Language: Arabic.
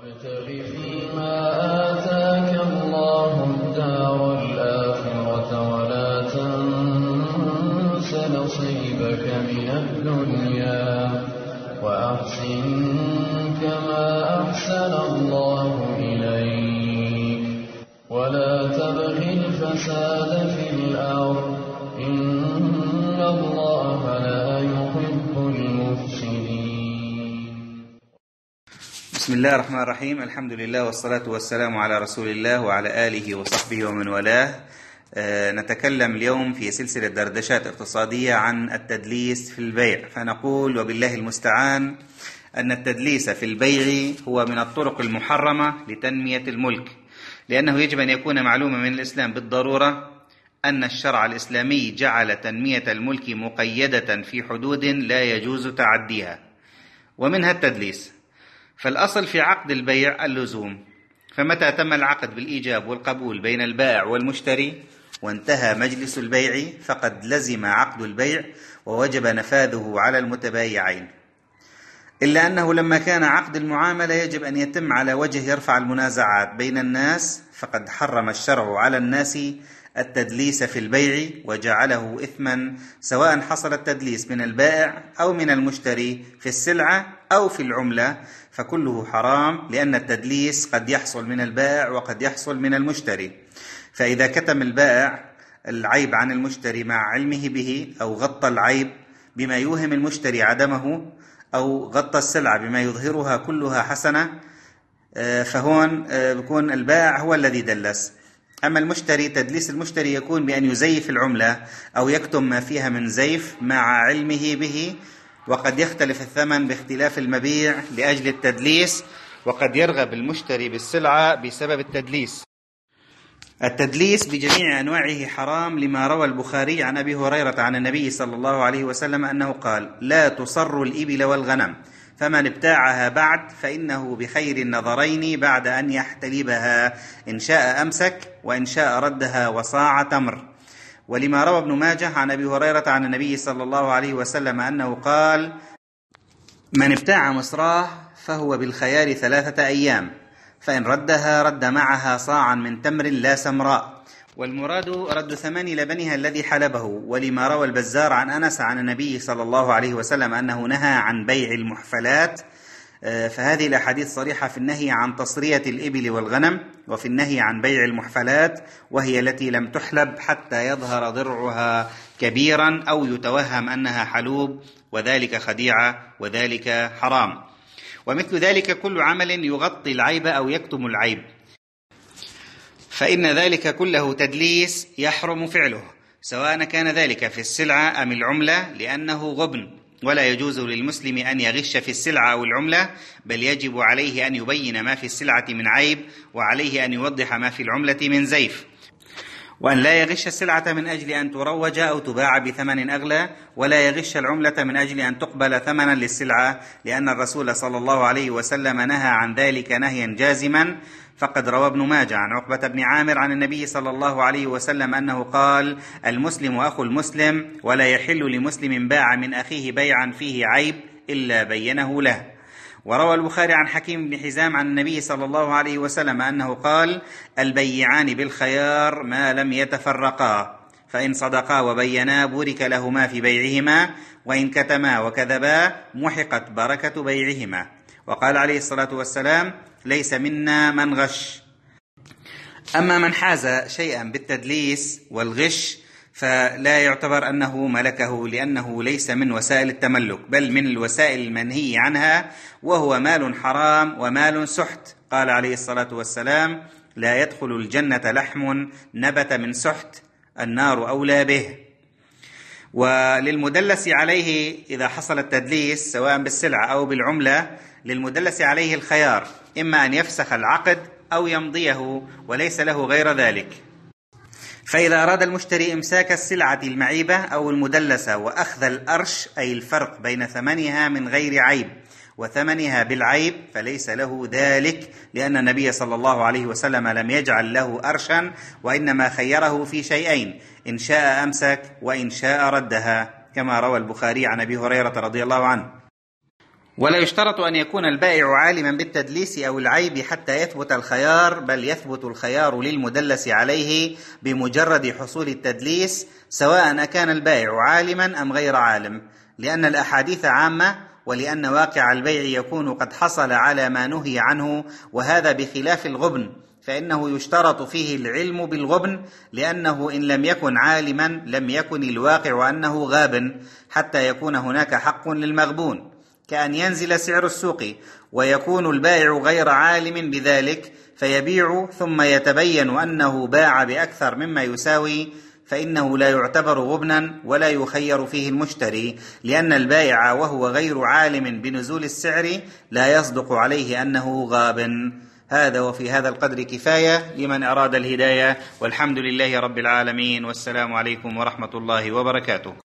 وابتغ فيما آتاك الله الدار الآخرة ولا تنس نصيبك من الدنيا وأحسن كما أحسن الله إليك ولا تبغ الفساد في الأرض إن الله لا يحب المفسدين. بسم الله الرحمن الرحيم. الحمد لله والصلاة والسلام على رسول الله وعلى آله وصحبه ومن والاه. نتكلم اليوم في سلسلة دردشات اقتصادية عن التدليس في البيع، فنقول وبالله المستعان أن التدليس في البيع هو من الطرق المحرمة لتنمية الملك، لأنه يجب أن يكون معلوما من الإسلام بالضرورة أن الشرع الإسلامي جعل تنمية الملك مقيدة في حدود لا يجوز تعديها، ومنها التدليس. فالأصل في عقد البيع اللزوم، فمتى تم العقد بالإيجاب والقبول بين البائع والمشتري وانتهى مجلس البيع فقد لزم عقد البيع ووجب نفاذه على المتبايعين، إلا أنه لما كان عقد المعاملة يجب أن يتم على وجه يرفع المنازعات بين الناس فقد حرم الشرع على الناس التدليس في البيع وجعله إثما، سواء حصل التدليس من البائع أو من المشتري في السلعة أو في العملة، فكله حرام، لأن التدليس قد يحصل من البائع وقد يحصل من المشتري. فإذا كتم البائع العيب عن المشتري مع علمه به، أو غطى العيب بما يوهم المشتري عدمه، أو غطى السلعة بما يظهرها كلها حسنة، فهون بيكون البائع هو الذي دلس. أما المشتري، تدليس المشتري يكون بأن يزيف العملة أو يكتم ما فيها من زيف مع علمه به، وقد يختلف الثمن باختلاف المبيع لأجل التدليس، وقد يرغب المشتري بالسلعة بسبب التدليس. التدليس بجميع أنواعه حرام، لما روى البخاري عن أبي هريرة عن النبي صلى الله عليه وسلم أنه قال: لا تصر الإبل والغنم، فمن ابتاعها بعد فإنه بخير النظرين بعد أن يحتلبها، إن شاء أمسك وإن شاء ردها وصاع تمر. ولما روى ابن ماجه عن أبي هريرة عن النبي صلى الله عليه وسلم أنه قال: من ابتاع مصراه فهو بالخيار 3 أيام، فإن ردها رد معها صاعا من تمر لا سمراء، والمراد رد ثمن لبنها الذي حلبه. ولما روى البزار عن أنس عن النبي صلى الله عليه وسلم أنه نهى عن بيع المحفلات. فهذه الأحاديث صريحة في النهي عن تصرية الإبل والغنم، وفي النهي عن بيع المحفلات، وهي التي لم تحلب حتى يظهر ضرعها كبيرا أو يتوهم أنها حلوب، وذلك خديعة وذلك حرام. ومثل ذلك كل عمل يغطي العيب أو يكتم العيب، فإن ذلك كله تدليس يحرم فعله، سواء كان ذلك في السلعة أم العملة، لأنه غبن، ولا يجوز للمسلم أن يغش في السلعة أو العملة، بل يجب عليه أن يبين ما في السلعة من عيب، وعليه أن يوضح ما في العملة من زيف، وأن لا يغش السلعة من أجل أن تروج أو تباع بثمن أغلى، ولا يغش العملة من أجل أن تقبل ثمنا للسلعة، لأن الرسول صلى الله عليه وسلم نهى عن ذلك نهيا جازما. فقد روى ابن ماجه عن عقبة بن عامر عن النبي صلى الله عليه وسلم أنه قال: المسلم أخو المسلم، ولا يحل لمسلم باع من أخيه بيعا فيه عيب إلا بينه له. وروى البخاري عن حكيم بن حزام عن النبي صلى الله عليه وسلم أنه قال: البيعان بالخيار ما لم يتفرقا، فإن صدقا وبينا بورك لهما في بيعهما، وإن كتما وكذبا محقت بركة بيعهما. وقال عليه الصلاة والسلام: ليس منا من غش. أما من حاز شيئا بالتدليس والغش فلا يعتبر أنه ملكه، لأنه ليس من وسائل التملك، بل من الوسائل المنهي عنها، وهو مال حرام ومال سحت. قال عليه الصلاة والسلام: لا يدخل الجنة لحم نبت من سحت، النار أولى به. وللمدلس عليه إذا حصل التدليس سواء بالسلعة أو بالعملة، للمدلس عليه الخيار، إما أن يفسخ العقد أو يمضيه وليس له غير ذلك. فإذا أراد المشتري إمساك السلعة المعيبة أو المدلسة وأخذ الأرش، أي الفرق بين ثمنها من غير عيب وثمنها بالعيب، فليس له ذلك، لأن النبي صلى الله عليه وسلم لم يجعل له أرشا، وإنما خيره في شيئين: إن شاء أمسك وإن شاء ردها، كما روى البخاري عن أبي هريرة رضي الله عنه. ولا يشترط أن يكون البائع عالما بالتدليس أو العيب حتى يثبت الخيار، بل يثبت الخيار للمدلس عليه بمجرد حصول التدليس، سواء أكان البائع عالما أم غير عالم، لأن الأحاديث عامة، ولأن واقع البيع يكون قد حصل على ما نهي عنه، وهذا بخلاف الغبن، فإنه يشترط فيه العلم بالغبن، لأنه إن لم يكن عالما لم يكن الواقع أنه غاب حتى يكون هناك حق للمغبون، كأن ينزل سعر السوق ويكون البائع غير عالم بذلك فيبيع ثم يتبين أنه باع بأكثر مما يساوي، فإنه لا يعتبر غبنا ولا يخير فيه المشتري، لأن البائع وهو غير عالم بنزول السعر لا يصدق عليه أنه غاب. هذا وفي هذا القدر كفاية لمن أراد الهداية، والحمد لله رب العالمين، والسلام عليكم ورحمة الله وبركاته.